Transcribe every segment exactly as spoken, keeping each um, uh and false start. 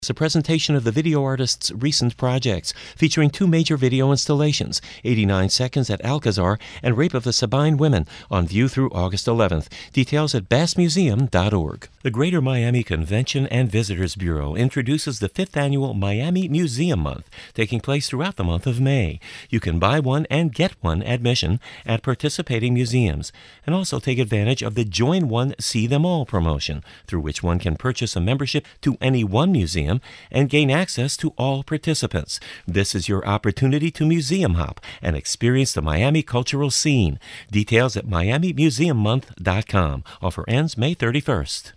It's a presentation of the video artist's recent projects, featuring two major video installations, eighty-nine Seconds at Alcazar and Rape of the Sabine Women, on view through August eleventh. Details at bass museum dot org. The Greater Miami Convention and Visitors Bureau introduces the fifth annual Miami Museum Month, taking place throughout the month of May. You can buy one and get one admission at participating museums, and also take advantage of the Join One, See Them All promotion, through which one can purchase a membership to any one museum and gain access to all participants. This is your opportunity to museum hop and experience the Miami cultural scene. Details at miami museum month dot com. Offer ends May thirty-first.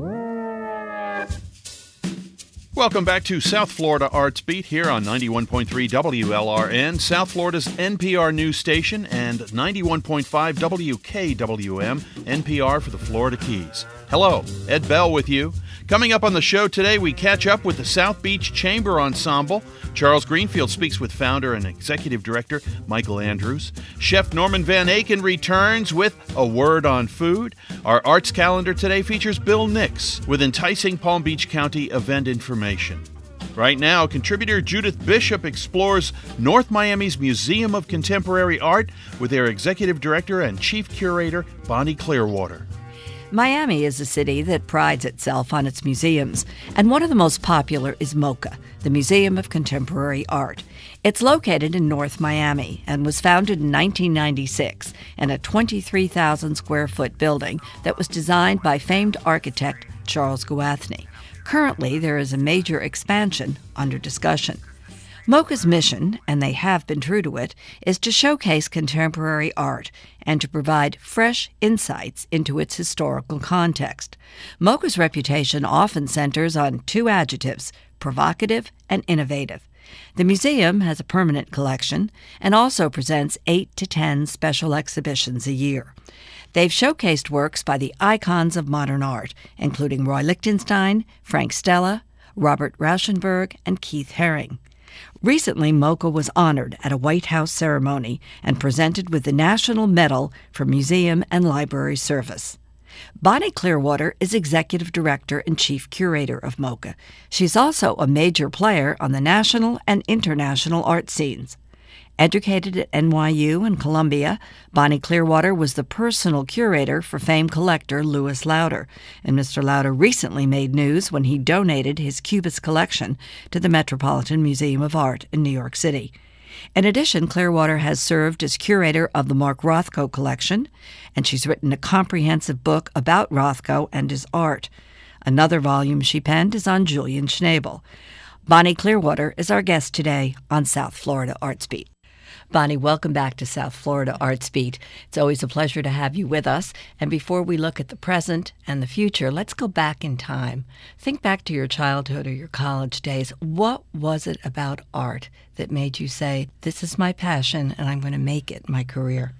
Welcome back to South Florida Arts Beat here on ninety-one point three W L R N, South Florida's N P R news station, and ninety-one point five W K W M, N P R for the Florida Keys. Hello, Ed Bell with you. Coming up on the show today, we catch up with the South Beach Chamber Ensemble. Charles Greenfield speaks with founder and executive director Michael Andrews. Chef Norman Van Aken returns with A Word on Food. Our arts calendar today features Bill Nix with enticing Palm Beach County event information. Right now, contributor Judith Bishop explores North Miami's Museum of Contemporary Art with their executive director and chief curator, Bonnie Clearwater. Miami is a city that prides itself on its museums, and one of the most popular is MoCA, the Museum of Contemporary Art. It's located in North Miami and was founded in nineteen ninety-six in a twenty-three thousand square foot building that was designed by famed architect Charles Guathny. Currently, there is a major expansion under discussion. MoCA's mission, and they have been true to it, is to showcase contemporary art and to provide fresh insights into its historical context. MoCA's reputation often centers on two adjectives, provocative and innovative. The museum has a permanent collection and also presents eight to ten special exhibitions a year. They've showcased works by the icons of modern art, including Roy Lichtenstein, Frank Stella, Robert Rauschenberg, and Keith Haring. Recently, MoCA was honored at a White House ceremony and presented with the National Medal for Museum and Library Service. Bonnie Clearwater is Executive Director and Chief Curator of MoCA. She's also a major player on the national and international art scenes. Educated at N Y U and Columbia, Bonnie Clearwater was the personal curator for famed collector Louis Lauder, and Mister Lauder recently made news when he donated his Cubist collection to the Metropolitan Museum of Art in New York City. In addition, Clearwater has served as curator of the Mark Rothko collection, and she's written a comprehensive book about Rothko and his art. Another volume she penned is on Julian Schnabel. Bonnie Clearwater is our guest today on South Florida Arts Beat. Bonnie, welcome back to South Florida Arts Beat. It's always a pleasure to have you with us. And before we look at the present and the future, let's go back in time. Think back to your childhood or your college days. What was it about art that made you say, this is my passion and I'm going to make it my career?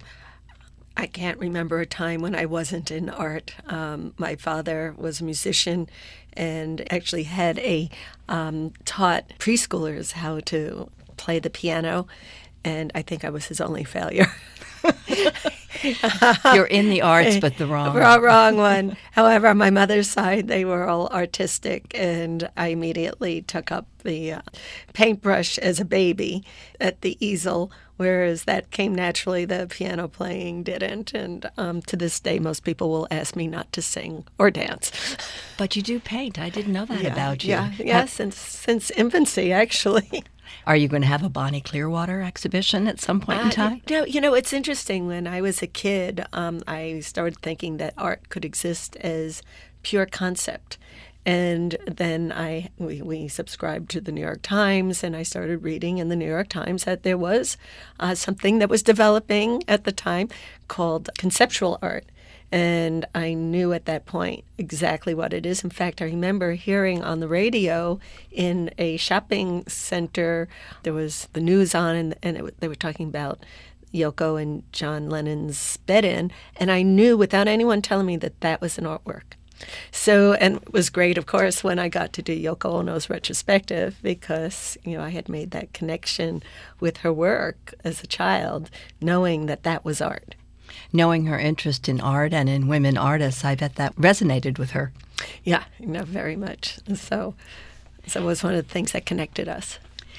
I can't remember a time when I wasn't in art. Um, my father was a musician and actually had a um, taught preschoolers how to play the piano. And I think I was his only failure. You're in the arts, but the wrong one. Wrong one. However, on my mother's side, they were all artistic, and I immediately took up the uh, paintbrush as a baby at the easel, whereas that came naturally. The piano playing didn't. And um, to this day, most people will ask me not to sing or dance. But you do paint. I didn't know that yeah, about you. Yeah, yeah, since, since infancy, actually. Are you going to have a Bonnie Clearwater exhibition at some point in time? Uh, no, you know, it's interesting. When I was a kid, um, I started thinking that art could exist as pure concept. And then I we, we subscribed to the New York Times, and I started reading in the New York Times that there was uh, something that was developing at the time called conceptual art. And I knew at that point exactly what it is. In fact, I remember hearing on the radio in a shopping center, there was the news on, and, and it, they were talking about Yoko and John Lennon's bed-in, and I knew without anyone telling me that that was an artwork. So, and it was great, of course, when I got to do Yoko Ono's retrospective, because, you know, I had made that connection with her work as a child, knowing that that was art. Knowing her interest in art and in women artists, I bet that resonated with her. Yeah, you know, very much. So So it was one of the things that connected us.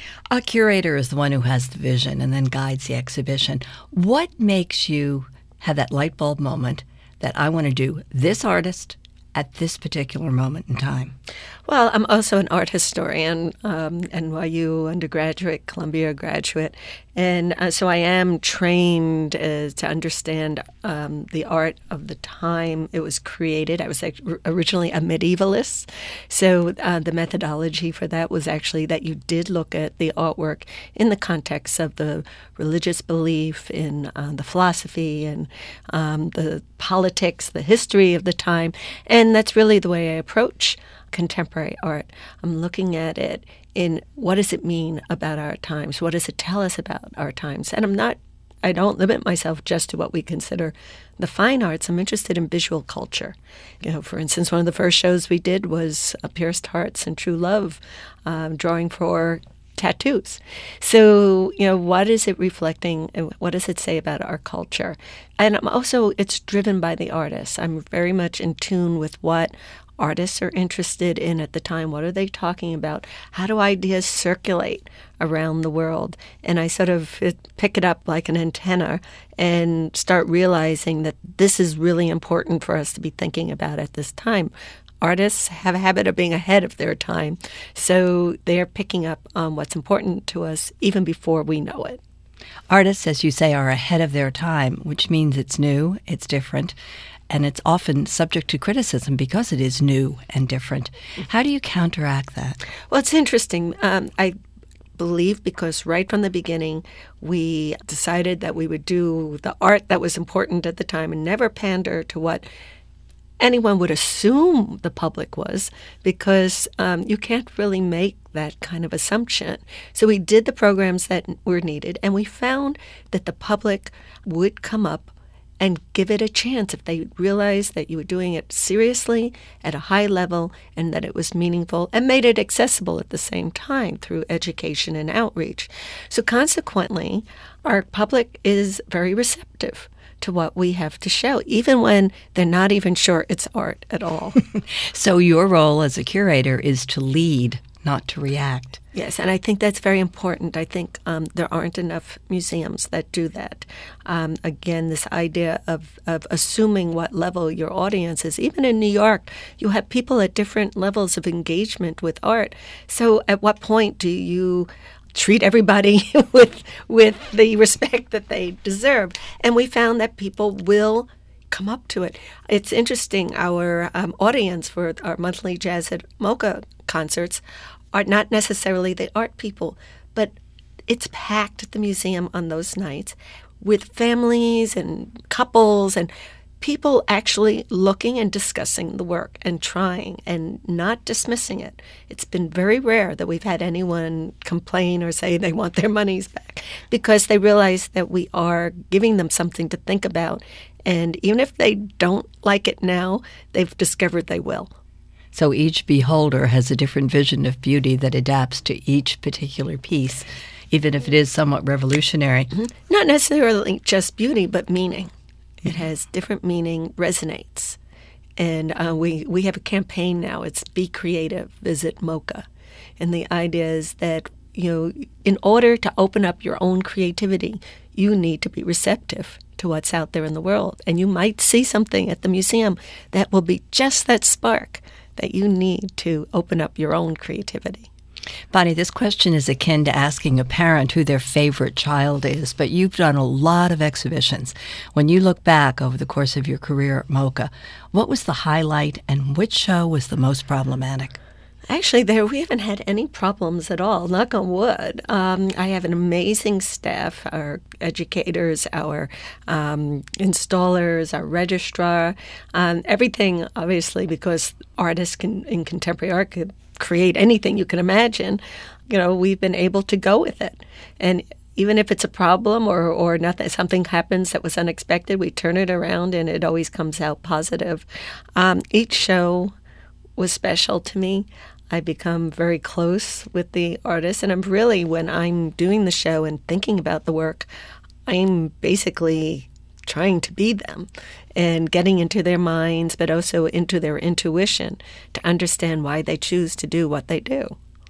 A curator is the one who has the vision and then guides the exhibition. What makes you have that light bulb moment that I want to do this artist at this particular moment in time? Well, I'm also an art historian, um, N Y U undergraduate, Columbia graduate, and uh, so I am trained uh, to understand um, the art of the time it was created. I was like, originally a medievalist, so uh, the methodology for that was actually that you did look at the artwork in the context of the religious belief, in uh, the philosophy, and um, the politics, the history of the time, and that's really the way I approach contemporary art. I'm looking at it in what does it mean about our times? What does it tell us about our times? And I'm not, I don't limit myself just to what we consider the fine arts. I'm interested in visual culture. You know, for instance, one of the first shows we did was uh, Pierced Hearts and True Love, um, drawing for tattoos. So, you know, what is it reflecting and what does it say about our culture? And I'm also, it's driven by the artists. I'm very much in tune with what artists are interested in at the time. What are they talking about? How do ideas circulate around the world? And I sort of pick it up like an antenna and start realizing that this is really important for us to be thinking about at this time. Artists have a habit of being ahead of their time, so they're picking up on what's important to us even before we know it. Artists, as you say, are ahead of their time, which means it's new, it's different, and it's often subject to criticism because it is new and different. How do you counteract that? Well, it's interesting. Um, I believe because right from the beginning, we decided that we would do the art that was important at the time and never pander to what anyone would assume the public was, because um, you can't really make that kind of assumption. So we did the programs that were needed, and we found that the public would come up and give it a chance if they realized that you were doing it seriously at a high level and that it was meaningful and made it accessible at the same time through education and outreach. So consequently, our public is very receptive to what we have to show, even when they're not even sure it's art at all. So your role as a curator is to lead, not to react. Yes, and I think that's very important. I think um, there aren't enough museums that do that. Um, again, this idea of, of assuming what level your audience is. Even in New York, you have people at different levels of engagement with art. So at what point do you treat everybody with with the respect that they deserve? And we found that people will come up to it. It's interesting, our um, audience for our monthly Jazz at MoCA concerts are not necessarily the art people, but it's packed at the museum on those nights with families and couples and people actually looking and discussing the work and trying and not dismissing it. It's been very rare that we've had anyone complain or say they want their monies back, because they realize that we are giving them something to think about. And even if they don't like it now, they've discovered they will. So each beholder has a different vision of beauty that adapts to each particular piece, even if it is somewhat revolutionary. Mm-hmm. Not necessarily just beauty, but meaning. It has different meaning, resonates. And uh, we, we have a campaign now. It's Be Creative, Visit MoCA. And the idea is that, you know, in order to open up your own creativity, you need to be receptive to what's out there in the world. And you might see something at the museum that will be just that spark that you need to open up your own creativity. Bonnie, this question is akin to asking a parent who their favorite child is, but you've done a lot of exhibitions. When you look back over the course of your career at MoCA, what was the highlight and which show was the most problematic? Actually, there we haven't had any problems at all, knock on wood. Um, I have an amazing staff, our educators, our um, installers, our registrar, um, everything, obviously, because artists can, in contemporary art could create anything you can imagine. You know, we've been able to go with it. And even if it's a problem or, or nothing, something happens that was unexpected, we turn it around and it always comes out positive. Um, each show was special to me. I become very close with the artists, and I'm really, when I'm doing the show and thinking about the work, I'm basically trying to be them and getting into their minds, but also into their intuition to understand why they choose to do what they do.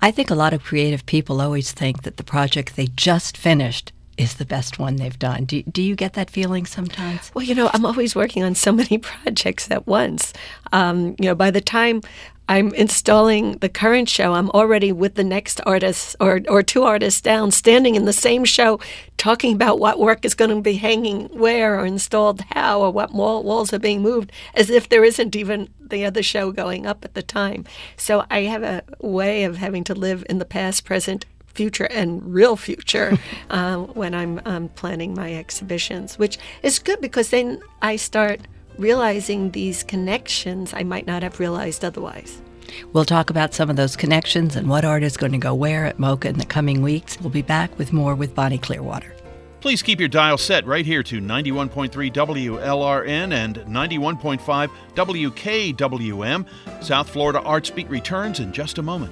I think a lot of creative people always think that the project they just finished is the best one they've done. Do, do you get that feeling sometimes? Well, you know, I'm always working on so many projects at once. Um, you know, by the time I'm installing the current show, I'm already with the next artist or, or two artists down, standing in the same show, talking about what work is going to be hanging where or installed how or what wall, walls are being moved, as if there isn't even the other show going up at the time. So I have a way of having to live in the past, present, future, and real future uh, when I'm um, planning my exhibitions, which is good because then I start realizing these connections I might not have realized otherwise. We'll talk about some of those connections and what art is going to go where at MoCA in the coming weeks. We'll be back with more with Bonnie Clearwater. Please keep your dial set right here to ninety-one point three W L R N and ninety-one point five W K W M. South Florida Arts Beat returns in just a moment.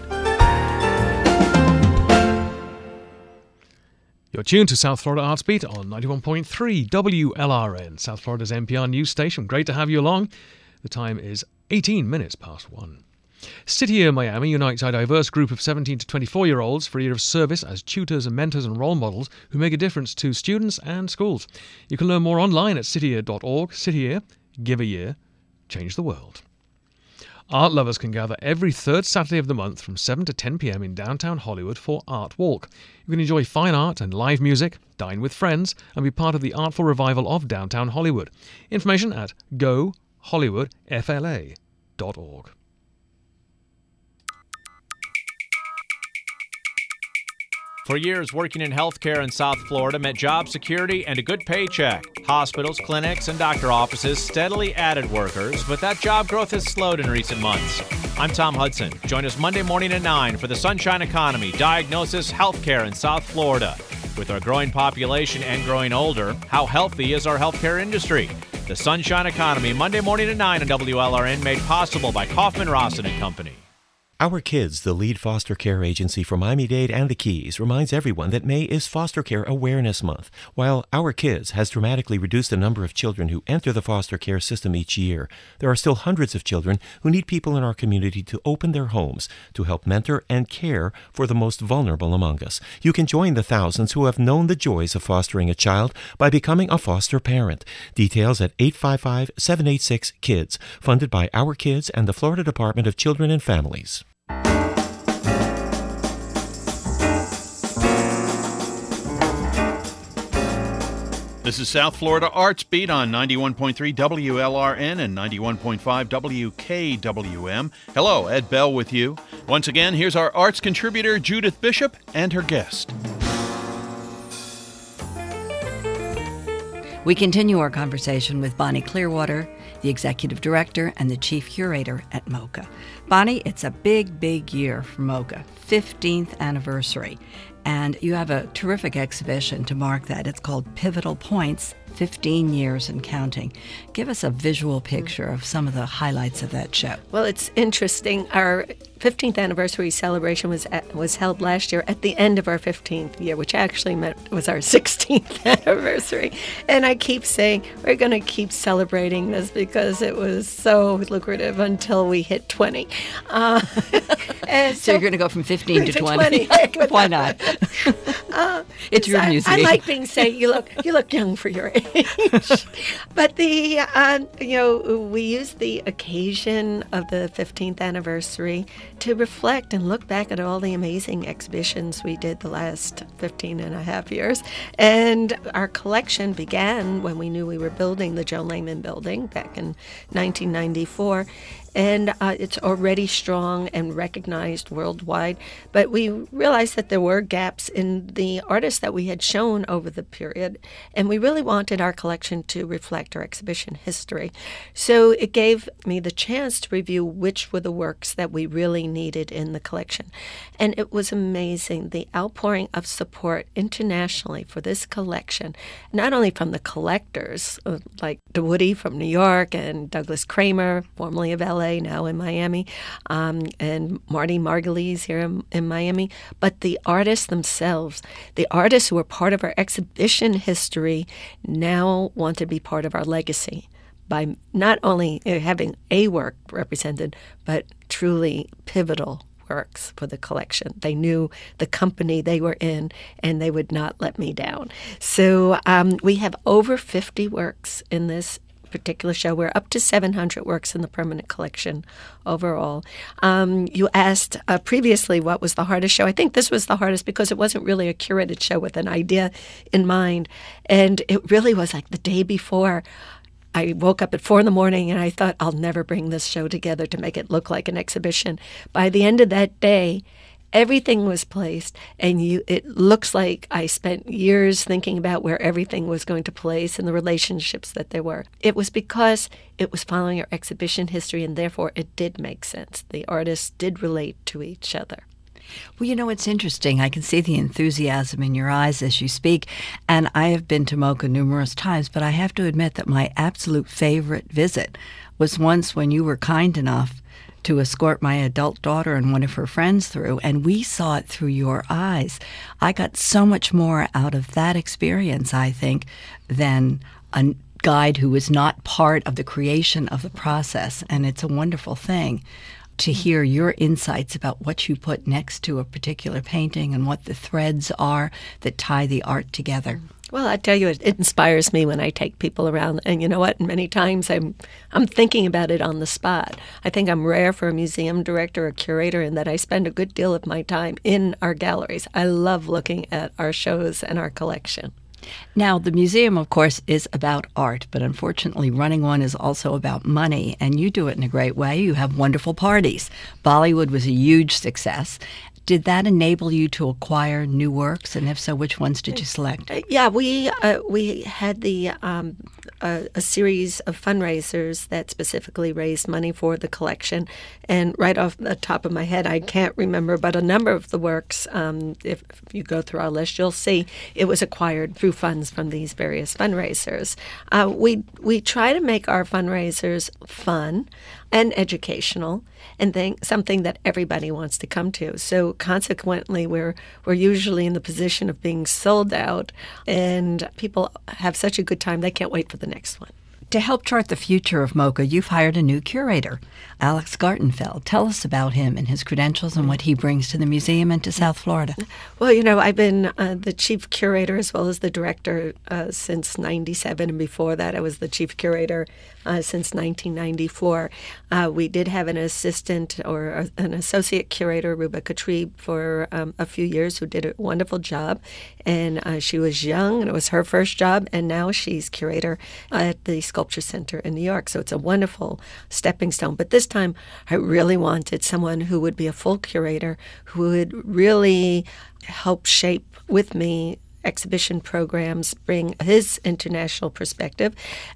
You're tuned to South Florida Arts Beat on ninety-one point three W L R N, South Florida's N P R news station. Great to have you along. The time is eighteen minutes past one. City Year Miami unites a diverse group of seventeen to twenty-four-year-olds for a year of service as tutors and mentors and role models who make a difference to students and schools. You can learn more online at city year dot org. City Year, give a year, change the world. Art lovers can gather every third Saturday of the month from seven to ten p.m. in downtown Hollywood for Art Walk. You can enjoy fine art and live music, dine with friends, and be part of the artful revival of downtown Hollywood. Information at go hollywood f l a dot org. For years, working in healthcare in South Florida meant job security and a good paycheck. Hospitals, clinics, and doctor offices steadily added workers, but that job growth has slowed in recent months. I'm Tom Hudson. Join us Monday morning at nine for the Sunshine Economy, Diagnosis Healthcare in South Florida. With our growing population and growing older, how healthy is our healthcare industry? The Sunshine Economy, Monday morning at nine on W L R N, made possible by Kaufman Rawson and Company. Our Kids, the lead foster care agency for Miami-Dade and the Keys, reminds everyone that May is Foster Care Awareness Month. While Our Kids has dramatically reduced the number of children who enter the foster care system each year, there are still hundreds of children who need people in our community to open their homes to help mentor and care for the most vulnerable among us. You can join the thousands who have known the joys of fostering a child by becoming a foster parent. Details at eight five five, seven eight six, KIDS, funded by Our Kids and the Florida Department of Children and Families. This is South Florida Arts Beat on ninety-one point three W L R N and ninety-one point five W K W M. Hello, Ed Bell with you. Once again, here's our arts contributor, Judith Bishop, and her guest. We continue our conversation with Bonnie Clearwater, the executive director and the chief curator at MoCA. Bonnie, it's a big, big year for MoCA, fifteenth anniversary. And you have a terrific exhibition to mark that. It's called Pivotal Points, fifteen years and Counting. Give us a visual picture of some of the highlights of that show. Well, it's interesting. Our fifteenth anniversary celebration was at, was held last year at the end of our fifteenth year, which actually meant was our sixteenth anniversary. And I keep saying we're going to keep celebrating this because it was so lucrative until we hit twenty. Uh, and so, so you're going to go from fifteen to, to twenty. twenty. Why not? Uh, it's your I, museum. I like being said, you look you look young for your age. But the uh, you know we use the occasion of the fifteenth anniversary to reflect and look back at all the amazing exhibitions we did the last fifteen and a half years. And our collection began when we knew we were building the Joan Lehman Building back in nineteen ninety-four. And uh, it's already strong and recognized worldwide. But we realized that there were gaps in the artists that we had shown over the period, and we really wanted our collection to reflect our exhibition history. So it gave me the chance to review which were the works that we really needed in the collection. And it was amazing, the outpouring of support internationally for this collection, not only from the collectors, uh, like DeWoody from New York and Douglas Kramer, formerly of L A, now in Miami, um, and Marty Margulies here in, in Miami, but the artists themselves, the artists who are part of our exhibition history now want to be part of our legacy by not only having a work represented, but truly pivotal works for the collection. They knew the company they were in, and they would not let me down. So um, we have over fifty works in this particular show. We're up to seven hundred works in the permanent collection overall. Um, you asked uh, previously what was the hardest show. I think this was the hardest because it wasn't really a curated show with an idea in mind. And it really was like the day before. I woke up at four in the morning and I thought, I'll never bring this show together to make it look like an exhibition. By the end of that day, everything was placed, and you, it looks like I spent years thinking about where everything was going to place and the relationships that there were. It was because it was following our exhibition history, and therefore it did make sense. The artists did relate to each other. Well, you know, it's interesting. I can see the enthusiasm in your eyes as you speak, and I have been to MoCA numerous times, but I have to admit that my absolute favorite visit was once when you were kind enough to escort my adult daughter and one of her friends through, and we saw it through your eyes. I got so much more out of that experience, I think, than a guide who was not part of the creation of the process, and it's a wonderful thing to hear your insights about what you put next to a particular painting and what the threads are that tie the art together. Well, I tell you, it, it inspires me when I take people around. And you know what? Many times I'm I'm thinking about it on the spot. I think I'm rare for a museum director or curator in that I spend a good deal of my time in our galleries. I love looking at our shows and our collection. Now, the museum, of course, is about art, but unfortunately running one is also about money, and you do it in a great way. You have wonderful parties. Bollywood was a huge success. Did that enable you to acquire new works, and if so, which ones did you select? Yeah, we uh, we had the um, a, a series of fundraisers that specifically raised money for the collection, and right off the top of my head, I can't remember, but a number of the works, um, if, if you go through our list, you'll see it was acquired through funds from these various fundraisers. Uh, we we try to make our fundraisers fun and educational, and then something that everybody wants to come to. So consequently, we're we're usually in the position of being sold out, and people have such a good time they can't wait for the next one. To help chart the future of MoCA, you've hired a new curator, Alex Gartenfeld. Tell us about him and his credentials and what he brings to the museum and to South Florida. Well, you know, I've been uh, the chief curator as well as the director uh, since ninety-seven, and before that I was the chief curator uh, since nineteen ninety-four. Uh, we did have an assistant or a, an associate curator, Rebecca Trieb, for um, a few years, who did a wonderful job. And uh, she was young, and it was her first job, and now she's curator at the Sculpture Center in New York. So it's a wonderful stepping stone. But this time, I really wanted someone who would be a full curator, who would really help shape with me exhibition programs, bring his international perspective.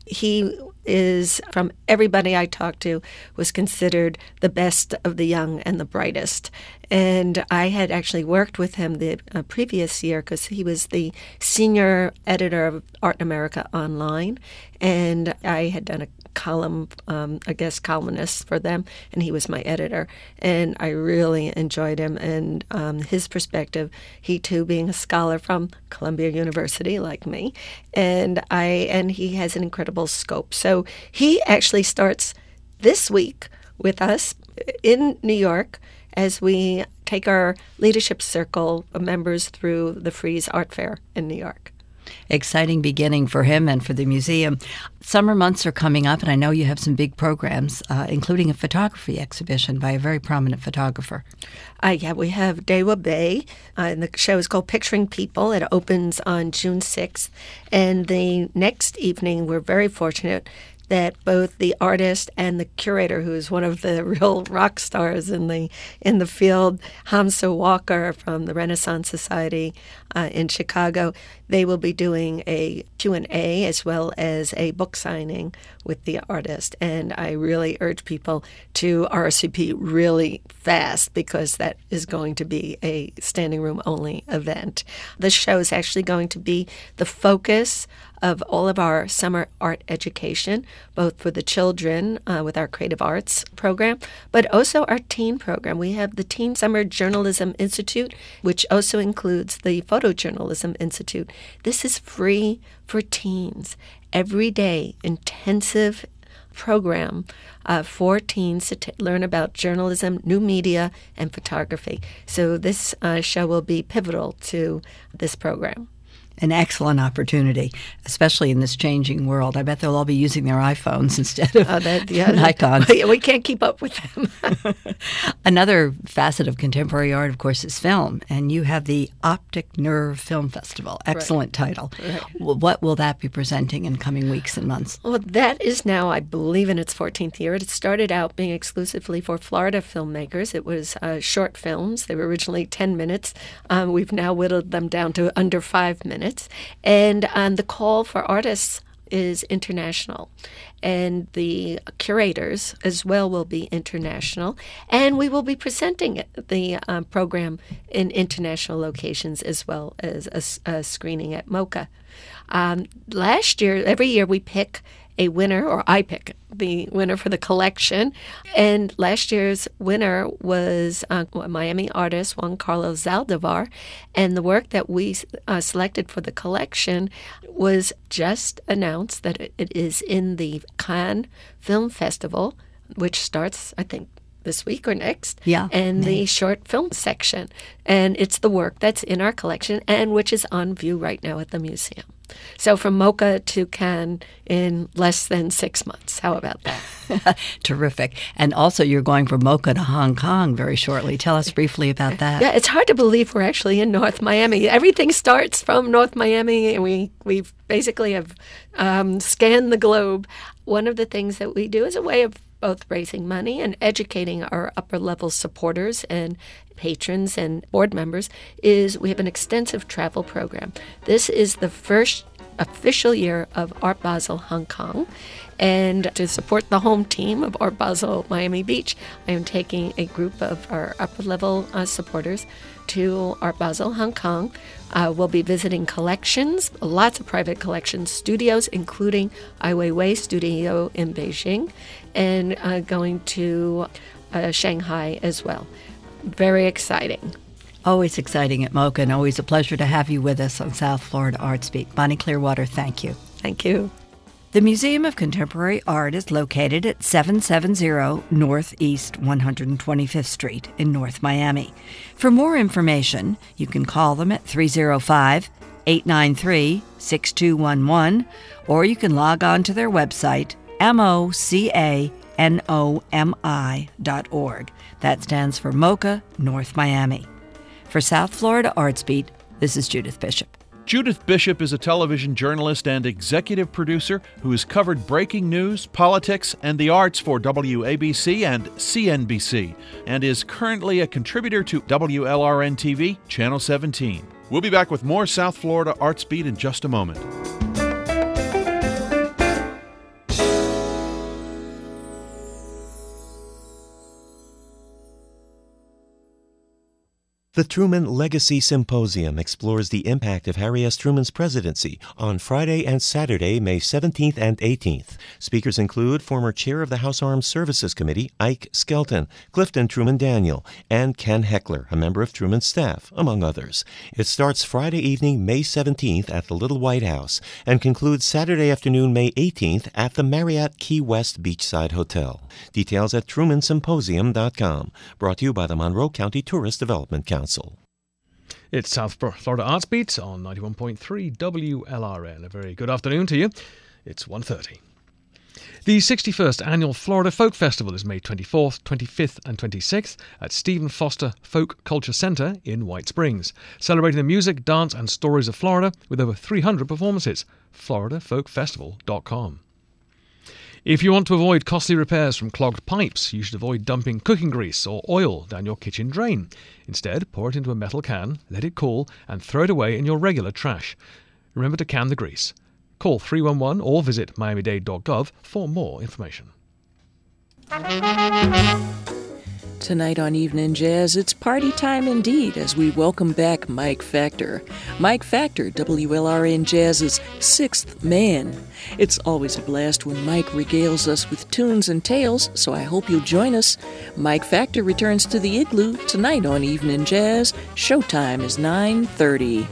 He is, from everybody I talked to, was considered the best of the young and the brightest. And I had actually worked with him the uh, previous year because he was the senior editor of Art in America Online, and I had done a column, um, a guest columnist for them, and he was my editor. And I really enjoyed him and um, his perspective. He too, being a scholar from Columbia University, like me, and I and he has an incredible scope. So he actually starts this week with us in New York as we take our leadership circle of members through the Frieze Art Fair in New York. Exciting beginning for him and for the museum. Summer months are coming up, and I know you have some big programs, uh, including a photography exhibition by a very prominent photographer. Uh, yeah, we have Dewa Bay, uh, and the show is called Picturing People. It opens on June sixth, and the next evening we're very fortunate that both the artist and the curator, who is one of the real rock stars in the in the field, Hamza Walker from the Renaissance Society uh, in Chicago, they will be doing a Q and A as well as a book signing with the artist. And I really urge people to R S V P really fast because that is going to be a standing room only event. The show is actually going to be the focus of all of our summer art education, both for the children uh, with our creative arts program, but also our teen program. We have the Teen Summer Journalism Institute, which also includes the Photojournalism Institute. This is free for teens. Every day, intensive program uh, for teens to t- learn about journalism, new media, and photography. So this uh, show will be pivotal to this program. An excellent opportunity, especially in this changing world. I bet they'll all be using their iPhones instead of uh, that, yeah, Nikons. We can't keep up with them. Another facet of contemporary art, of course, is film. And you have the Optic Nerve Film Festival. Excellent right. title. Right. What will that be presenting in coming weeks and months? Well, that is now, I believe, in its fourteenth year. It started out being exclusively for Florida filmmakers. It was uh, short films. They were originally ten minutes. Um, we've now whittled them down to under five minutes. And um, the call for artists is international. And the curators as well will be international. And we will be presenting the um, program in international locations as well as a, a screening at MoCA. Um, last year, every year we pick a winner, or I pick the winner for the collection. And last year's winner was uh, a Miami artist, Juan Carlos Zaldivar. And the work that we uh, selected for the collection was just announced that it is in the Cannes Film Festival, which starts, I think, this week or next, yeah, and May. the short film section. And it's the work that's in our collection and which is on view right now at the museum. So from MoCA to Cannes in less than six months. How about that? Terrific. And also you're going from MoCA to Hong Kong very shortly. Tell us briefly about that. Yeah, it's hard to believe we're actually in North Miami. Everything starts from North Miami, and we we basically have um, scanned the globe. One of the things that we do is a way of both raising money and educating our upper-level supporters and patrons and board members is we have an extensive travel program. This is the first official year of Art Basel Hong Kong. And to support the home team of Art Basel Miami Beach, I am taking a group of our upper-level uh, supporters to Art Basel Hong Kong. Uh, we'll be visiting collections, lots of private collections, studios, including Ai Weiwei Studio in Beijing, and uh, going to uh, Shanghai as well. Very exciting. Always exciting at MoCA, and always a pleasure to have you with us on South Florida Arts Beat. Bonnie Clearwater, thank you. Thank you. The Museum of Contemporary Art is located at seven seventy Northeast one hundred twenty-fifth Street in North Miami. For more information, you can call them at three oh five, eight nine three, six two one one, or you can log on to their website, M O C A N O M I dot org. That stands for MoCA, North Miami. For South Florida Arts Beat, this is Judith Bishop. Judith Bishop is a television journalist and executive producer who has covered breaking news, politics, and the arts for W A B C and C N B C, and is currently a contributor to W L R N T V, Channel seventeen. We'll be back with more South Florida Arts Beat in just a moment. The Truman Legacy Symposium explores the impact of Harry S. Truman's presidency on Friday and Saturday, May seventeenth and eighteenth. Speakers include former chair of the House Armed Services Committee, Ike Skelton, Clifton Truman Daniel, and Ken Heckler, a member of Truman's staff, among others. It starts Friday evening, May seventeenth at the Little White House and concludes Saturday afternoon, May eighteenth at the Marriott Key West Beachside Hotel. Details at truman symposium dot com. Brought to you by the Monroe County Tourist Development Council. It's South Florida Arts Beat on ninety-one point three W L R N. A very good afternoon to you. It's one thirty. The sixty-first Annual Florida Folk Festival is May twenty-fourth, twenty-fifth and twenty-sixth at Stephen Foster Folk Culture Center in White Springs, celebrating the music, dance and stories of Florida with over three hundred performances. florida folk festival dot com. If you want to avoid costly repairs from clogged pipes, you should avoid dumping cooking grease or oil down your kitchen drain. Instead, pour it into a metal can, let it cool, and throw it away in your regular trash. Remember to can the grease. Call three one one or visit miami dade dot gov for more information. Tonight on Evening Jazz, it's party time indeed as we welcome back Mike Factor. Mike Factor, W L R N Jazz's sixth man. It's always a blast when Mike regales us with tunes and tales, so I hope you'll join us. Mike Factor returns to the Igloo tonight on Evening Jazz. Showtime is nine thirty.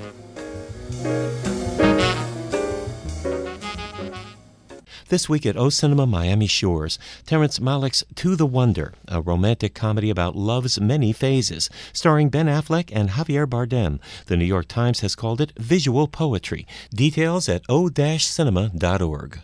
This week at O Cinema Miami Shores, Terrence Malick's To the Wonder, a romantic comedy about love's many phases, starring Ben Affleck and Javier Bardem. The New York Times has called it visual poetry. Details at o cinema dot org.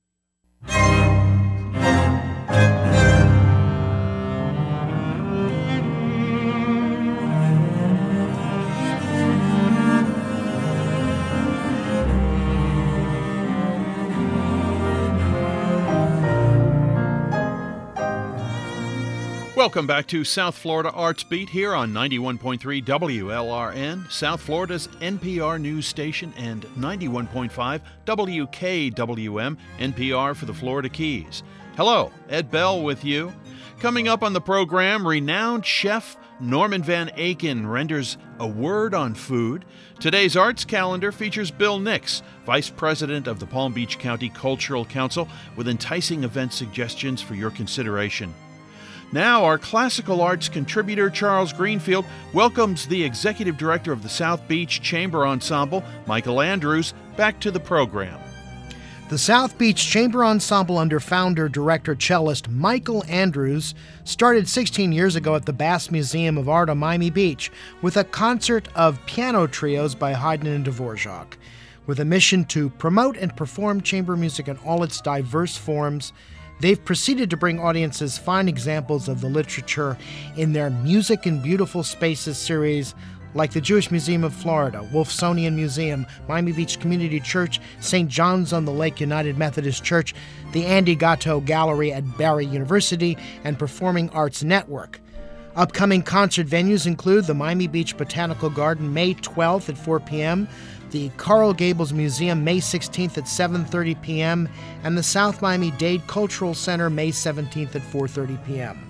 Welcome back to South Florida Arts Beat here on ninety-one point three W L R N, South Florida's N P R news station, and ninety-one point five W K W M, N P R for the Florida Keys. Hello, Ed Bell with you. Coming up on the program, renowned chef Norman Van Aken renders a word on food. Today's arts calendar features Bill Nix, Vice President of the Palm Beach County Cultural Council, with enticing event suggestions for your consideration. Now, our classical arts contributor, Charles Greenfield, welcomes the Executive Director of the South Beach Chamber Ensemble, Michael Andrews, back to the program. The South Beach Chamber Ensemble, under founder-director cellist Michael Andrews, started sixteen years ago at the Bass Museum of Art on Miami Beach with a concert of piano trios by Haydn and Dvorak. With a mission to promote and perform chamber music in all its diverse forms, they've proceeded to bring audiences fine examples of the literature in their Music in Beautiful Spaces series, like the Jewish Museum of Florida, Wolfsonian Museum, Miami Beach Community Church, Saint John's on the Lake United Methodist Church, the Andy Gatto Gallery at Barry University, and Performing Arts Network. Upcoming concert venues include the Miami Beach Botanical Garden, May twelfth at four p.m., the Coral Gables Museum, May sixteenth at seven thirty p.m., and the South Miami-Dade Cultural Center, May seventeenth at four thirty p.m.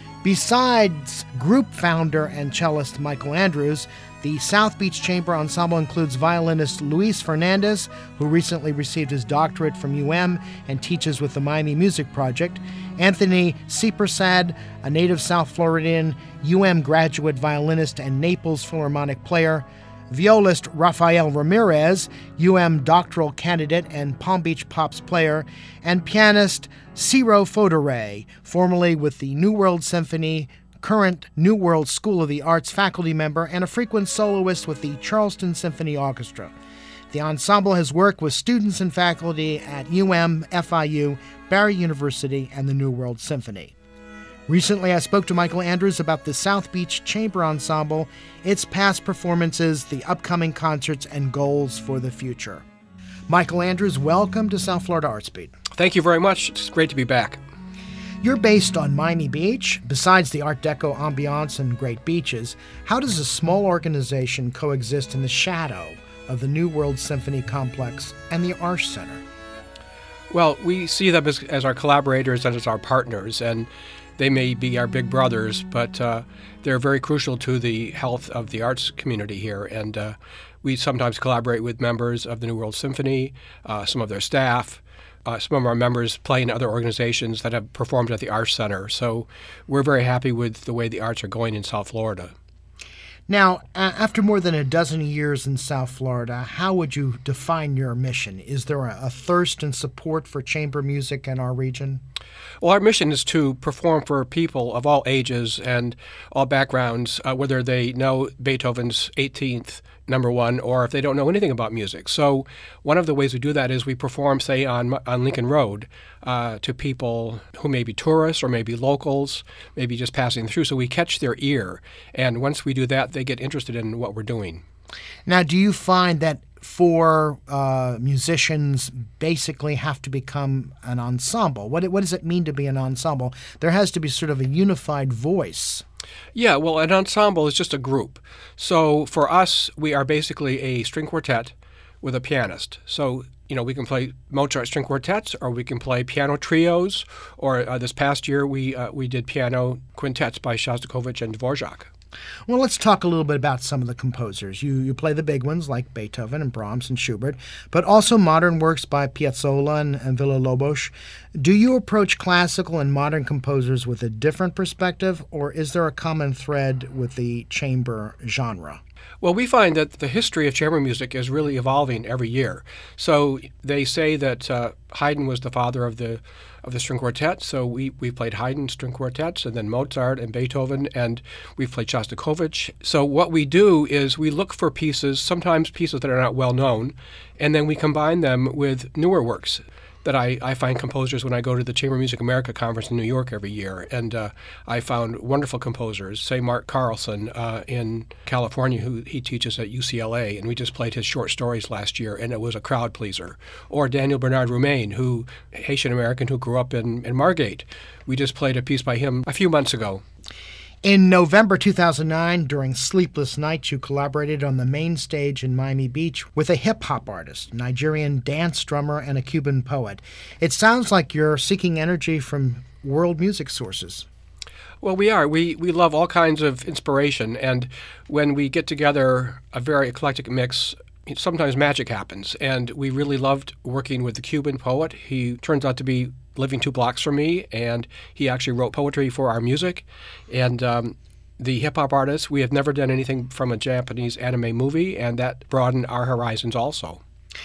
Besides group founder and cellist Michael Andrews, the South Beach Chamber Ensemble includes violinist Luis Fernandez, who recently received his doctorate from U M and teaches with the Miami Music Project, Anthony Ciprasad, a native South Floridian, U M graduate violinist and Naples Philharmonic player, violist Rafael Ramirez, U M doctoral candidate and Palm Beach Pops player, and pianist Ciro Fodere, formerly with the New World Symphony, current New World School of the Arts faculty member, and a frequent soloist with the Charleston Symphony Orchestra. The ensemble has worked with students and faculty at U M, F I U, Barry University, and the New World Symphony. Recently, I spoke to Michael Andrews about the South Beach Chamber Ensemble, its past performances, the upcoming concerts, and goals for the future. Michael Andrews, welcome to South Florida Arts Beat. Thank you very much. It's great to be back. You're based on Miami Beach. Besides the Art Deco ambiance and great beaches, how does a small organization coexist in the shadow of the New World Symphony Complex and the Arts Center? Well, we see them as, as our collaborators and as our partners, and they may be our big brothers, but uh, they're very crucial to the health of the arts community here. And uh, we sometimes collaborate with members of the New World Symphony, uh, some of their staff. Uh, some of our members play in other organizations that have performed at the Arts Center. So we're very happy with the way the arts are going in South Florida. Now, uh, after more than a dozen years in South Florida, how would you define your mission? Is there a, a thirst and support for chamber music in our region? Well, our mission is to perform for people of all ages and all backgrounds, uh, whether they know Beethoven's eighteenth number one or if they don't know anything about music. So one of the ways we do that is we perform, say, on on Lincoln Road uh, to people who may be tourists or maybe locals, maybe just passing through. So we catch their ear. And once we do that, they get interested in what we're doing. Now, do you find that for uh, musicians basically have to become an ensemble? What, what does it mean to be an ensemble? There has to be sort of a unified voice. Yeah, well, an ensemble is just a group. So for us, we are basically a string quartet with a pianist. So, you know, we can play Mozart string quartets, or we can play piano trios, or uh, this past year we uh, we did piano quintets by Shostakovich and Dvorak. Well, let's talk a little bit about some of the composers. You you play the big ones like Beethoven and Brahms and Schubert, but also modern works by Piazzolla and, and Villa-Lobos. Do you approach classical and modern composers with a different perspective, or is there a common thread with the chamber genre? Well, we find that the history of chamber music is really evolving every year. So they say that uh, Haydn was the father of the of the string quartet. So we, we played Haydn string quartets, and then Mozart and Beethoven, and we've played Shostakovich. So what we do is we look for pieces, sometimes pieces that are not well known, and then we combine them with newer works that I, I find composers when I go to the Chamber Music America conference in New York every year. And uh, I found wonderful composers, say Mark Carlson uh, in California, who he teaches at U C L A, and we just played his short stories last year, and it was a crowd pleaser. Or Daniel Bernard Roumain, who Haitian-American who grew up in, in Margate. We just played a piece by him a few months ago. In November two thousand nine, during Sleepless Nights, you collaborated on the main stage in Miami Beach with a hip-hop artist, Nigerian dance drummer, and a Cuban poet. It sounds like you're seeking energy from world music sources. Well, we are. We we love all kinds of inspiration, and when we get together a very eclectic mix, sometimes magic happens. And we really loved working with the Cuban poet. He turns out to be living two blocks from me, and he actually wrote poetry for our music. And um, the hip-hop artist, we have never done anything from a Japanese anime movie, and that broadened our horizons also.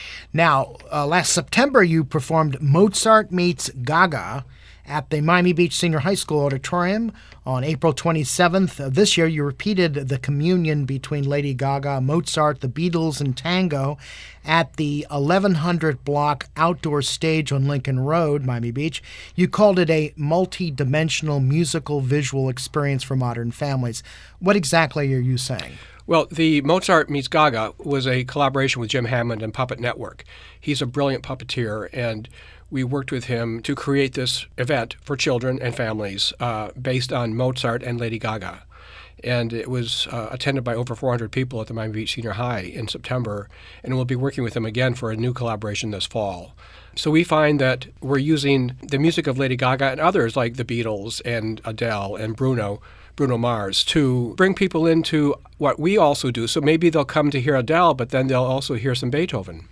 Now, uh, last September, you performed Mozart Meets Gaga at the Miami Beach Senior High School Auditorium. On April twenty-seventh of this year, you repeated the communion between Lady Gaga, Mozart, the Beatles, and tango at the eleven hundred block outdoor stage on Lincoln Road, Miami Beach. You called it a multi-dimensional musical visual experience for modern families. What exactly are you saying? Well, the Mozart Meets Gaga was a collaboration with Jim Hammond and Puppet Network. He's a brilliant puppeteer, and we worked with him to create this event for children and families uh, based on Mozart and Lady Gaga. And it was uh, attended by over four hundred people at the Miami Beach Senior High in September, and we'll be working with them again for a new collaboration this fall. So we find that we're using the music of Lady Gaga and others like the Beatles and Adele and Bruno, Bruno Mars, to bring people into what we also do. So maybe they'll come to hear Adele, but then they'll also hear some Beethoven.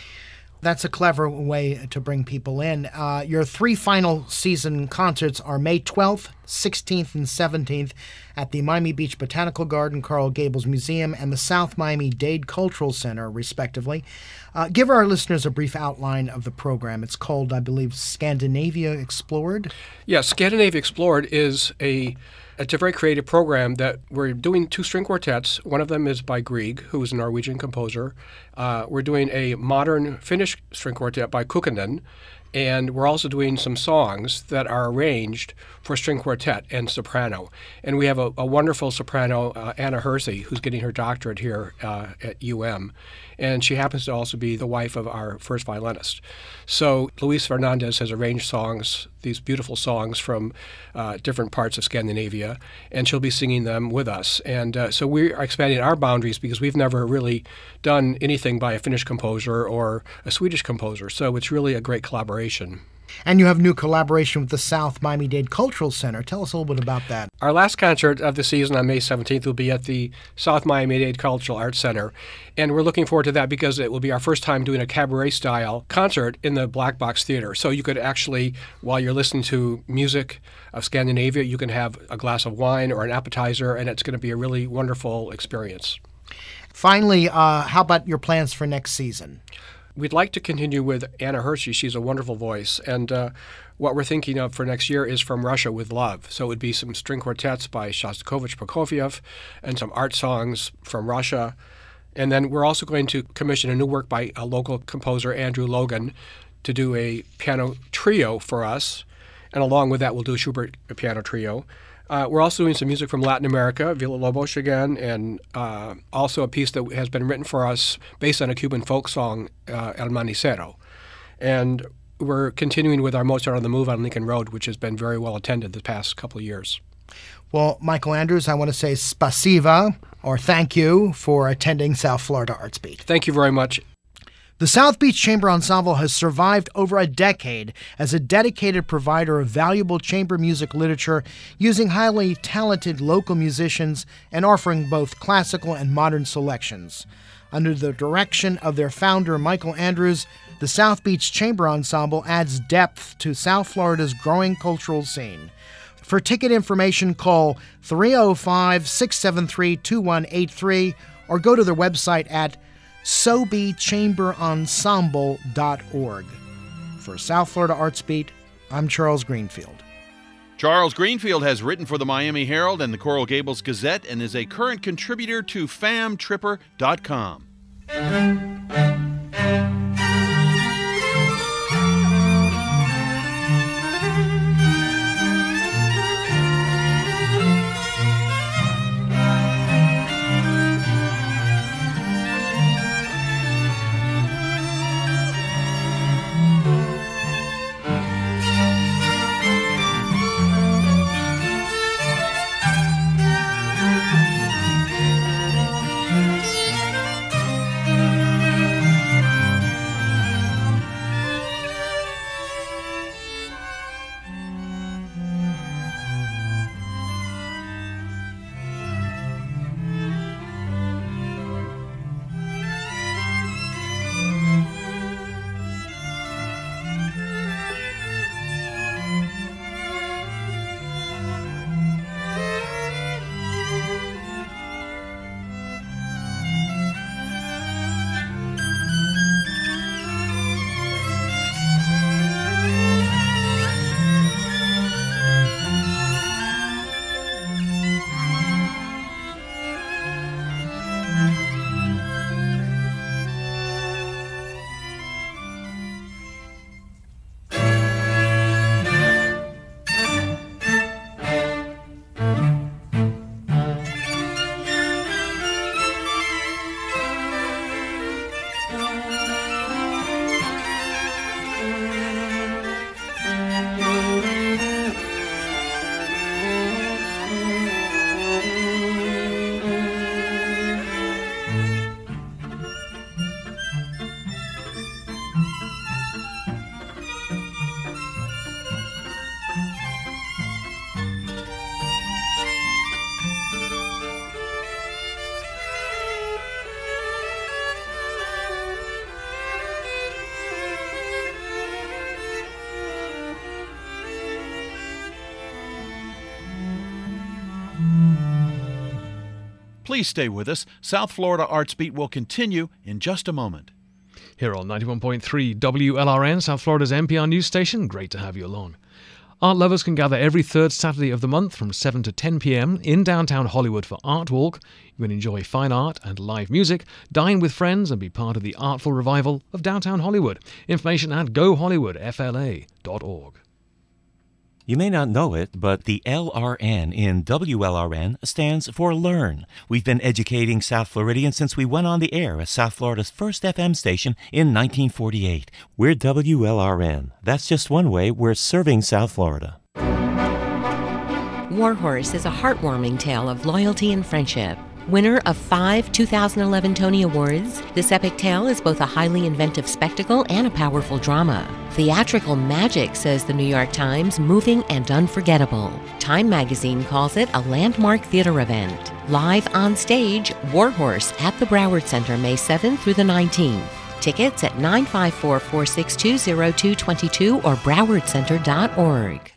That's a clever way to bring people in. Uh, your three final season concerts are May twelfth, sixteenth, and seventeenth at the Miami Beach Botanical Garden, Coral Gables Museum, and the South Miami Dade Cultural Center, respectively. Uh, give our listeners a brief outline of the program. It's called, I believe, Scandinavia Explored. Yes, Scandinavia Explored is a It's a very creative program that we're doing two string quartets. One of them is by Grieg, who is a Norwegian composer. Uh, we're doing a modern Finnish string quartet by Kukkonen. And we're also doing some songs that are arranged for string quartet and soprano. And we have a, a wonderful soprano, uh, Anna Hersey, who's getting her doctorate here uh, at U M. And she happens to also be the wife of our first violinist. So Luis Fernandez has arranged songs, these beautiful songs from uh, different parts of Scandinavia, and she'll be singing them with us. And uh, so we are expanding our boundaries because we've never really done anything by a Finnish composer or a Swedish composer. So it's really a great collaboration. And you have new collaboration with the South Miami-Dade Cultural Center. Tell us a little bit about that. Our last concert of the season on May seventeenth will be at the South Miami-Dade Cultural Arts Center. And we're looking forward to that because it will be our first time doing a cabaret-style concert in the Black Box Theater. So you could actually, while you're listening to music of Scandinavia, you can have a glass of wine or an appetizer, and it's going to be a really wonderful experience. Finally, uh, how about your plans for next season? We'd like to continue with Anna Hersey. She's a wonderful voice. And uh, what we're thinking of for next year is From Russia with Love. So it would be some string quartets by Shostakovich, Prokofiev, and some art songs from Russia. And then we're also going to commission a new work by a local composer, Andrew Logan, to do a piano trio for us. And along with that, we'll do a Schubert piano trio. Uh, we're also doing some music from Latin America, Villa-Lobos again, and uh, also a piece that has been written for us based on a Cuban folk song, uh, El Manicero. And we're continuing with our Mozart on the Move on Lincoln Road, which has been very well attended the past couple of years. Well, Michael Andrews, I want to say spasiba, or thank you, for attending South Florida Arts Beat. Thank you very much. The South Beach Chamber Ensemble has survived over a decade as a dedicated provider of valuable chamber music literature, using highly talented local musicians and offering both classical and modern selections. Under the direction of their founder, Michael Andrews, the South Beach Chamber Ensemble adds depth to South Florida's growing cultural scene. For ticket information, call three oh five, six seven three, two one eight three or go to their website at sobe chamber ensemble dot org. For South Florida Arts Beat, I'm Charles Greenfield. Charles Greenfield has written for the Miami Herald and the Coral Gables Gazette and is a current contributor to fam tripper dot com. Please stay with us. South Florida Arts Beat will continue in just a moment. Here on ninety-one point three W L R N, South Florida's N P R news station. Great to have you along. Art lovers can gather every third Saturday of the month from seven to ten p.m. in downtown Hollywood for Art Walk. You can enjoy fine art and live music, dine with friends, and be part of the artful revival of downtown Hollywood. Information at go hollywood f l a dot org. You may not know it, but the L R N in W L R N stands for Learn. We've been educating South Floridians since we went on the air as South Florida's first F M station in nineteen forty-eight. We're W L R N. That's just one way we're serving South Florida. Warhorse is a heartwarming tale of loyalty and friendship. Winner of five two thousand eleven Tony Awards, this epic tale is both a highly inventive spectacle and a powerful drama. Theatrical magic, says the New York Times, moving and unforgettable. Time magazine calls it a landmark theater event. Live on stage, Warhorse at the Broward Center May seventh through the nineteenth. Tickets at nine five four, four six two, zero two two two or broward center dot org.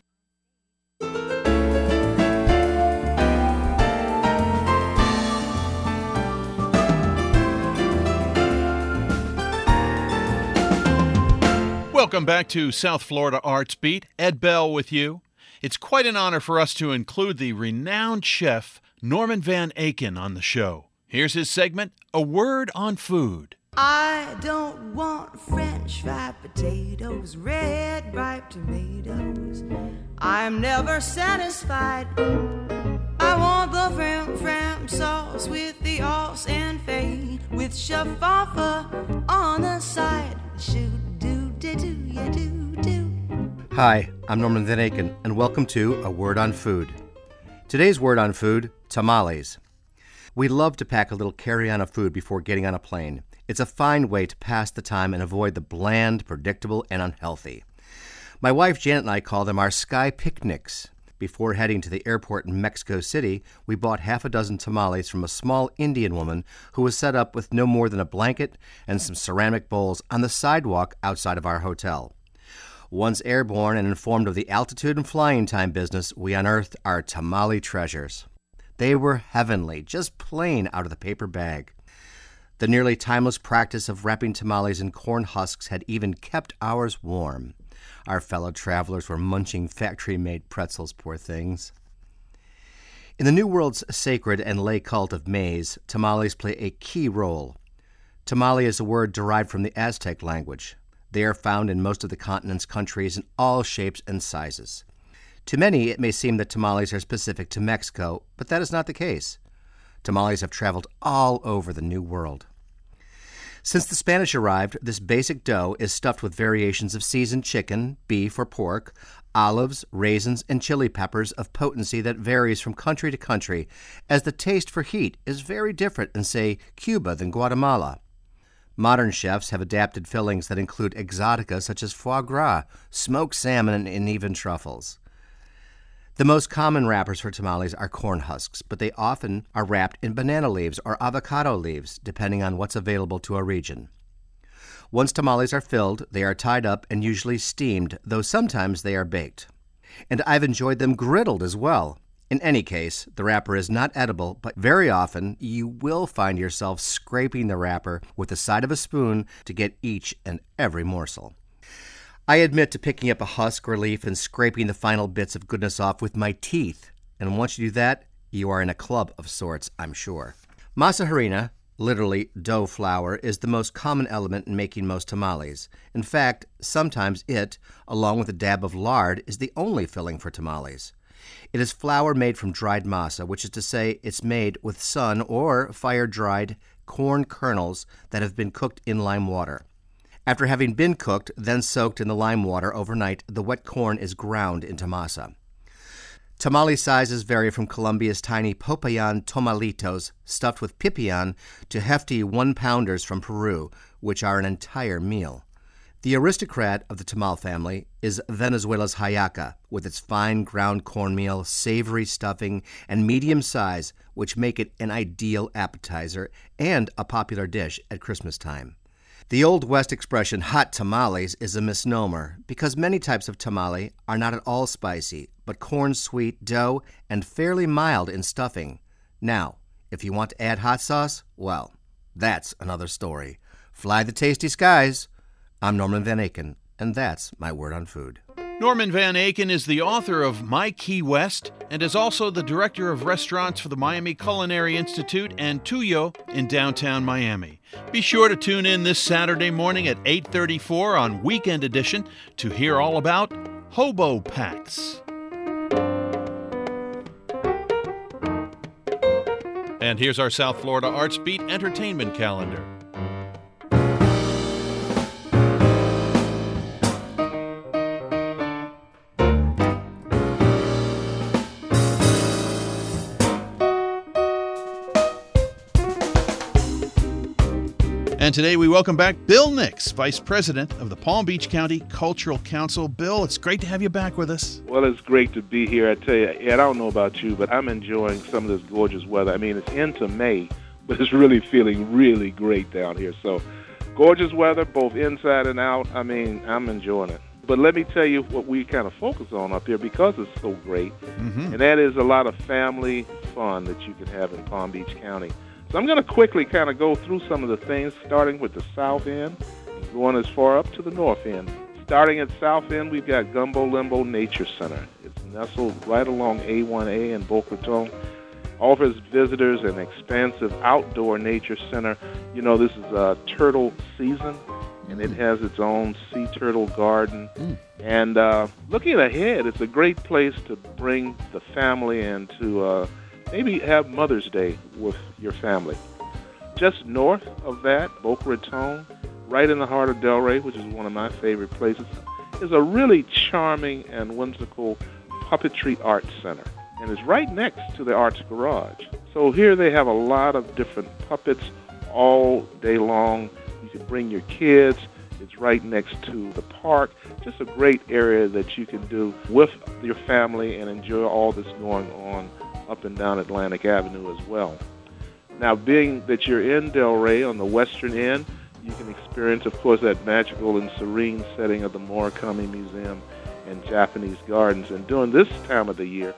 Welcome back to South Florida Arts Beat. Ed Bell with you. It's quite an honor for us to include the renowned chef Norman Van Aken on the show. Here's his segment, A Word on Food. I don't want French fried potatoes, red ripe tomatoes. I'm never satisfied. I want the fram fram sauce with the sauce and fade, with shaffa on the side. Shoot do do do ya do do. Hi, I'm Norman Van Aken, and welcome to A Word on Food. Today's word on food: tamales. We love to pack a little carry-on of food before getting on a plane. It's a fine way to pass the time and avoid the bland, predictable, and unhealthy. My wife Janet and I call them our sky picnics. Before heading to the airport in Mexico City, we bought half a dozen tamales from a small Indian woman who was set up with no more than a blanket and some ceramic bowls on the sidewalk outside of our hotel. Once airborne and informed of the altitude and flying time business, we unearthed our tamale treasures. They were heavenly, just plain out of the paper bag. The nearly timeless practice of wrapping tamales in corn husks had even kept ours warm. Our fellow travelers were munching factory-made pretzels, poor things. In the New World's sacred and lay cult of maize, tamales play a key role. Tamale is a word derived from the Aztec language. They are found in most of the continent's countries in all shapes and sizes. To many, it may seem that tamales are specific to Mexico, but that is not the case. Tamales have traveled all over the New World. Since the Spanish arrived, this basic dough is stuffed with variations of seasoned chicken, beef, or pork, olives, raisins, and chili peppers of potency that varies from country to country, as the taste for heat is very different in, say, Cuba than Guatemala. Modern chefs have adapted fillings that include exotica such as foie gras, smoked salmon, and even truffles. The most common wrappers for tamales are corn husks, but they often are wrapped in banana leaves or avocado leaves, depending on what's available to a region. Once tamales are filled, they are tied up and usually steamed, though sometimes they are baked. And I've enjoyed them griddled as well. In any case, the wrapper is not edible, but very often you will find yourself scraping the wrapper with the side of a spoon to get each and every morsel. I admit to picking up a husk or leaf and scraping the final bits of goodness off with my teeth, and once you do that, you are in a club of sorts, I'm sure. Masa harina, literally dough flour, is the most common element in making most tamales. In fact, sometimes it, along with a dab of lard, is the only filling for tamales. It is flour made from dried masa, which is to say it's made with sun- or fire-dried corn kernels that have been cooked in lime water. After having been cooked, then soaked in the lime water overnight, the wet corn is ground into masa. Tamale sizes vary from Colombia's tiny Popayan tomalitos, stuffed with pipián, to hefty one-pounders from Peru, which are an entire meal. The aristocrat of the tamal family is Venezuela's hallaca, with its fine ground cornmeal, savory stuffing, and medium size, which make it an ideal appetizer and a popular dish at Christmas time. The Old West expression hot tamales is a misnomer because many types of tamale are not at all spicy, but corn-sweet dough and fairly mild in stuffing. Now, if you want to add hot sauce, well, that's another story. Fly the tasty skies. I'm Norman Van Aken, and that's my word on food. Norman Van Aken is the author of My Key West and is also the director of restaurants for the Miami Culinary Institute and Tuyo in downtown Miami. Be sure to tune in this Saturday morning at eight thirty-four on Weekend Edition to hear all about hobo packs. And here's our South Florida Arts Beat entertainment calendar. And today we welcome back Bill Nix, Vice President of the Palm Beach County Cultural Council. Bill, it's great to have you back with us. Well, it's great to be here. I tell you, Ed, I don't know about you, but I'm enjoying some of this gorgeous weather. I mean, it's into May, but it's really feeling really great down here. So, gorgeous weather, both inside and out. I mean, I'm enjoying it. But let me tell you what we kind of focus on up here because it's so great, mm-hmm. and that is a lot of family fun that you can have in Palm Beach County. So I'm going to quickly kind of go through some of the things, starting with the south end and going as far up to the north end. Starting at south end, we've got Gumbo Limbo Nature Center. It's nestled right along A one A in Boca Raton. Offers visitors an expansive outdoor nature center. You know, this is uh, turtle season, and it has its own sea turtle garden. Mm. And uh, looking ahead, it's a great place to bring the family and to uh, maybe have Mother's Day with your family. Just north of that, Boca Raton, right in the heart of Delray, which is one of my favorite places, is a really charming and whimsical puppetry arts center. And it's right next to the Arts Garage. So here they have a lot of different puppets all day long. You can bring your kids. It's right next to the park. Just a great area that you can do with your family and enjoy all that's going on up and down Atlantic Avenue as well. Now, being that you're in Delray on the western end, you can experience, of course, that magical and serene setting of the Murakami Museum and Japanese Gardens. And during this time of the year,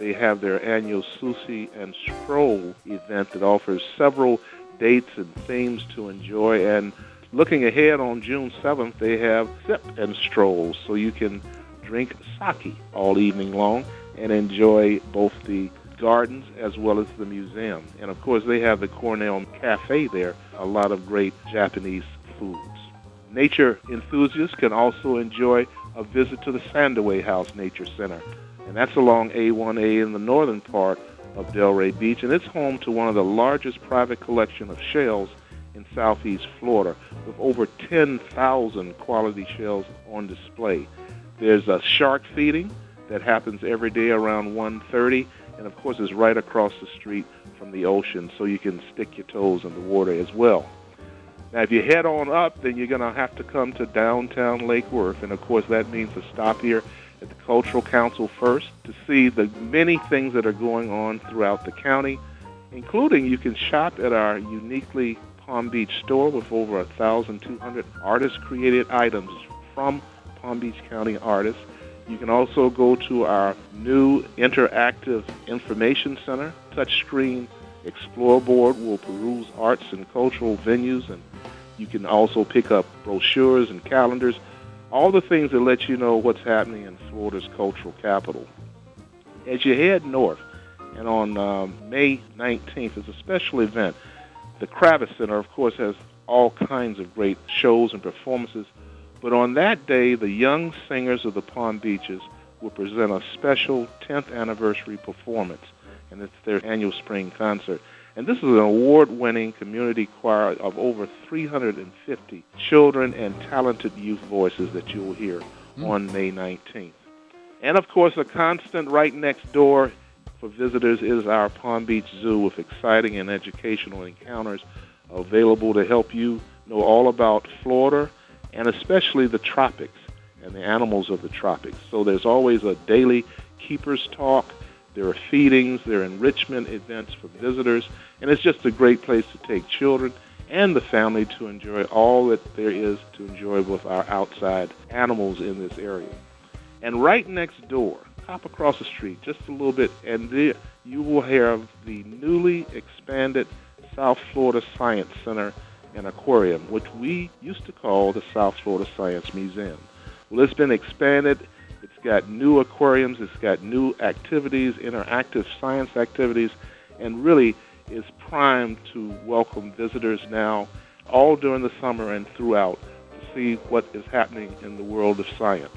they have their annual Sushi and Stroll event that offers several dates and themes to enjoy. And looking ahead on June seventh, they have Sip and Strolls, so you can drink sake all evening long and enjoy both the gardens as well as the museum. And of course, they have the Cornell Cafe there, a lot of great Japanese foods. Nature enthusiasts can also enjoy a visit to the Sandaway House Nature Center, and that's along A one A in the northern part of Delray Beach, and it's home to one of the largest private collection of shells in southeast Florida, with over ten thousand quality shells on display. There's a shark feeding that happens every day around one thirty, and of course it's right across the street from the ocean, so you can stick your toes in the water as well. Now, if you head on up, then you're going to have to come to downtown Lake Worth, and of course that means a stop here at the Cultural Council first to see the many things that are going on throughout the county, including you can shop at our uniquely Palm Beach store with over one thousand two hundred artist-created items from Palm Beach County artists. You can also go to our new interactive information center. Touchscreen Explore board will peruse arts and cultural venues, and you can also pick up brochures and calendars, all the things that let you know what's happening in Florida's cultural capital. As you head north, and on um, May nineteenth is a special event. The Kravis Center, of course, has all kinds of great shows and performances, but on that day, the Young Singers of the Palm Beaches will present a special tenth anniversary performance, and it's their annual spring concert. And this is an award-winning community choir of over three hundred fifty children and talented youth voices that you'll hear mm. on May nineteenth. And, of course, a constant right next door for visitors is our Palm Beach Zoo with exciting and educational encounters available to help you know all about Florida and especially the tropics and the animals of the tropics. So there's always a daily keeper's talk. There are feedings, there are enrichment events for visitors, and it's just a great place to take children and the family to enjoy all that there is to enjoy with our outside animals in this area. And right next door, hop across the street just a little bit, and there you will have the newly expanded South Florida Science Center and Aquarium, which we used to call the South Florida Science Museum. Well, it's been expanded. It's got new aquariums. It's got new activities, interactive science activities, and really is primed to welcome visitors now all during the summer and throughout to see what is happening in the world of science.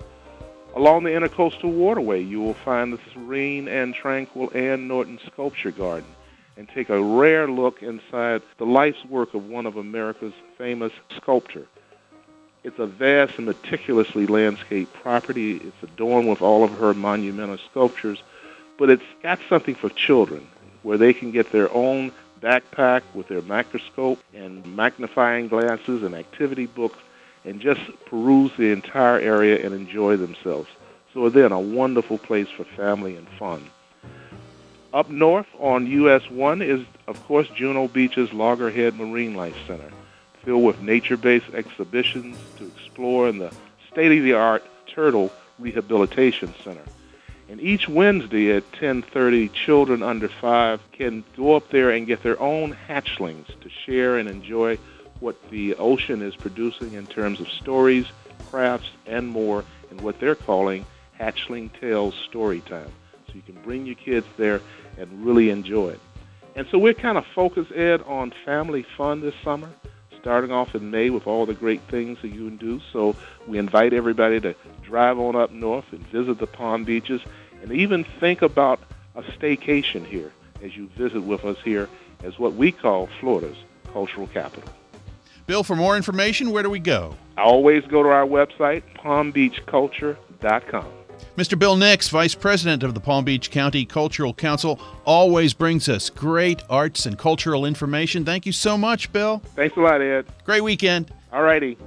Along the Intercoastal Waterway, you will find the serene and tranquil Ann Norton Sculpture Garden and take a rare look inside the life's work of one of America's famous sculptors. It's a vast and meticulously landscaped property. It's adorned with all of her monumental sculptures, but it's got something for children where they can get their own backpack with their microscope and magnifying glasses and activity books and just peruse the entire area and enjoy themselves. So again, a wonderful place for family and fun. Up north on U S one is, of course, Juno Beach's Loggerhead Marine Life Center, filled with nature-based exhibitions to explore in the state-of-the-art Turtle Rehabilitation Center. And each Wednesday at ten thirty, children under five can go up there and get their own hatchlings to share and enjoy what the ocean is producing in terms of stories, crafts, and more, and what they're calling Hatchling Tales Story Time. So you can bring your kids there and really enjoy it. And so we're kind of focused, Ed, on family fun this summer, starting off in May with all the great things that you can do. So we invite everybody to drive on up north and visit the Palm Beaches and even think about a staycation here as you visit with us here as what we call Florida's cultural capital. Bill, for more information, where do we go? I always go to our website, palm beach culture dot com. Mister Bill Nix, Vice President of the Palm Beach County Cultural Council, always brings us great arts and cultural information. Thank you so much, Bill. Thanks a lot, Ed. Great weekend. All righty.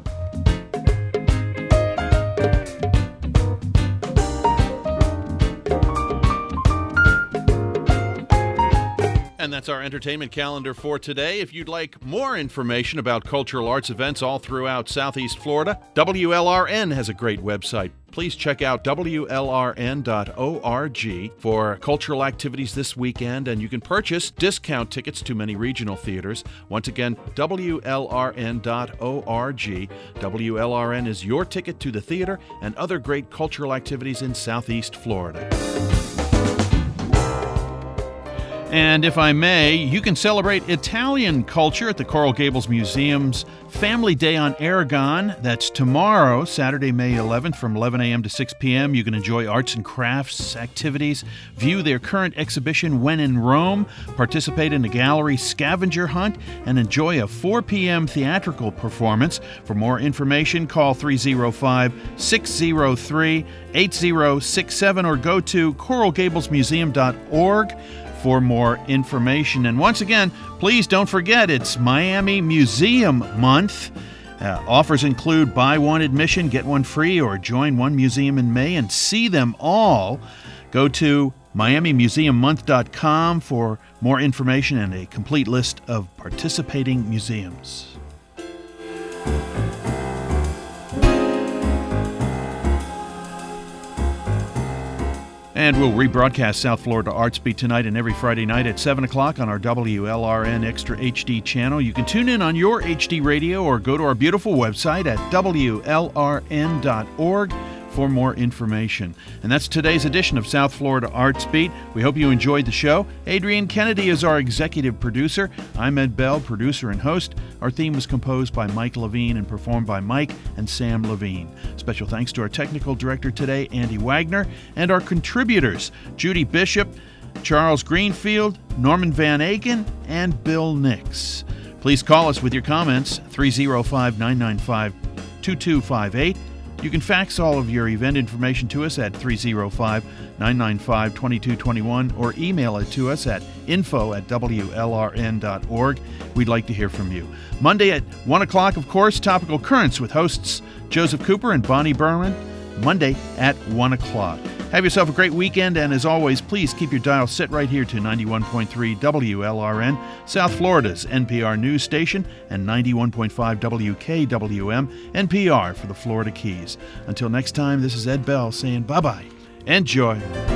And that's our entertainment calendar for today. If you'd like more information about cultural arts events all throughout Southeast Florida, W L R N has a great website. Please check out W L R N dot org for cultural activities this weekend, and you can purchase discount tickets to many regional theaters. Once again, W L R N dot org. W L R N is your ticket to the theater and other great cultural activities in Southeast Florida. And if I may, you can celebrate Italian culture at the Coral Gables Museum's Family Day on Aragon. That's tomorrow, Saturday, May eleventh, from eleven a.m. to six p.m. You can enjoy arts and crafts activities, view their current exhibition When in Rome, participate in a gallery scavenger hunt, and enjoy a four p.m. theatrical performance. For more information, call three oh five, six oh three, eight oh six seven or go to coral gables museum dot org. for more information. And once again, please don't forget it's Miami Museum Month. Uh, offers include buy one admission, get one free, or join one museum in May and see them all. Go to miami museum month dot com for more information and a complete list of participating museums. And we'll rebroadcast South Florida Arts Beat tonight and every Friday night at seven o'clock on our W L R N Extra H D channel. You can tune in on your H D radio or go to our beautiful website at W L R N dot org for more information. And that's today's edition of South Florida Arts Beat. We hope you enjoyed the show. Adrian Kennedy is our executive producer. I'm Ed Bell, producer and host. Our theme was composed by Mike Levine and performed by Mike and Sam Levine. Special thanks to our technical director today, Andy Wagner, and our contributors, Judy Bishop, Charles Greenfield, Norman Van Aken, and Bill Nix. Please call us with your comments, three oh five, nine nine five, two two five eight. You can fax all of your event information to us at three oh five, nine nine five, two two two one or email it to us at info at W L R N dot org. We'd like to hear from you. Monday at one o'clock, of course, Topical Currents with hosts Joseph Cooper and Bonnie Berman. Monday at one o'clock. Have yourself a great weekend, and as always, please keep your dial set right here to ninety-one point three W L R N, South Florida's N P R news station, and ninety-one point five W K W M, N P R for the Florida Keys. Until next time, this is Ed Bell saying bye-bye. Enjoy.